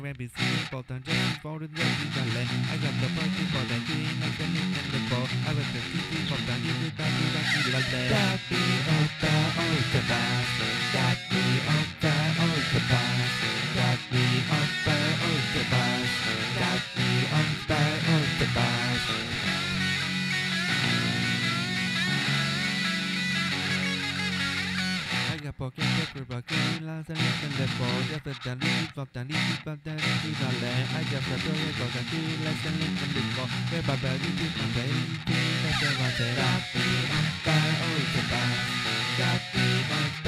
may be seen important just for the dirty. I got the party for the green, I can eat in the ball. I was the TV for the new with that got me up the ultra bass, got me up the ultra bass, got me up the ultra bass, got me up the ultra bass. I got pocket pepper, bucket, last and the ball, just a dandy, pop, dandy, pop, dandy, I just a toy, got a key, less than link from the ball, where Baba did it, my baby, that's what I said. Got me up the ultra bass, got me up